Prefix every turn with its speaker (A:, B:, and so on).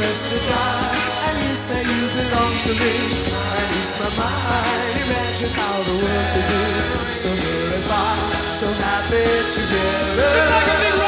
A: promise to die, and you say you belong to me. And ease my mind, imagine how the world could be so very fine, so happy together. Just like a big